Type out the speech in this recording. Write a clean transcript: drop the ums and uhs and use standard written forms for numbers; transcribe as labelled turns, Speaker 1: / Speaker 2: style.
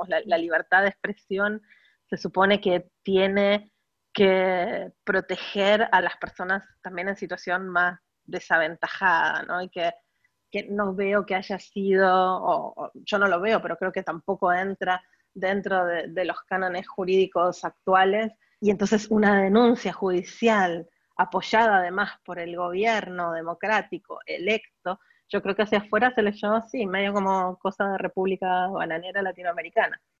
Speaker 1: digamos, la libertad de expresión se supone que tiene que proteger a las personas también en situación más desaventajada, ¿no? Y que no veo que haya sido, o yo no lo veo, pero creo que tampoco entra dentro de los cánones jurídicos actuales, y entonces una denuncia judicial apoyada además por el gobierno democrático electo, yo creo que hacia afuera se leyó así, medio como cosa de república bananera latinoamericana.